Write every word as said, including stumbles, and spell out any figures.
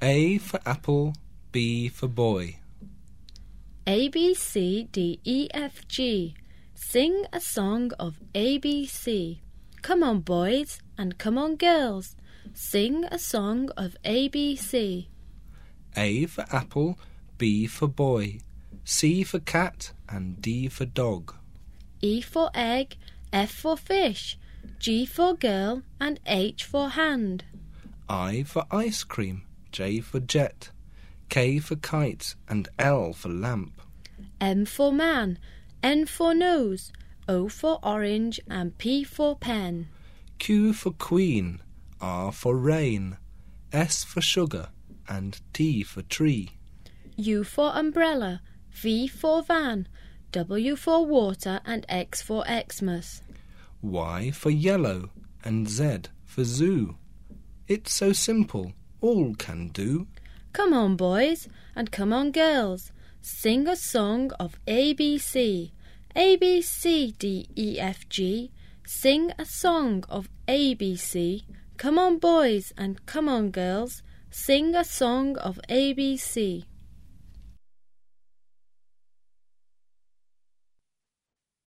A for apple, B for boy. A, B, C, D, E, F, G. Sing a song of A B C. Come on, boys, and come on, girls. Sing a song of A B C. A for apple, B for boy, C for cat, and D for dog. E for egg, F for fish, G for girl, and H for hand. I for ice cream, J for jet, K for kite, and L for lamp. M for man, N for nose, O for orange, and P for pen. Q for queen, R for rain, S for sugar, and T for tree. U for umbrella, V for van, W for water, and X for Xmas. Y for yellow, and Z for zoo. It's so simple, all can do. Come on, boys, and come on, girls. Sing a song of A B C. A, B, C, D, E, F, G. Sing a song of A B C. Come on, boys, and come on, girls. Sing a song of A B C.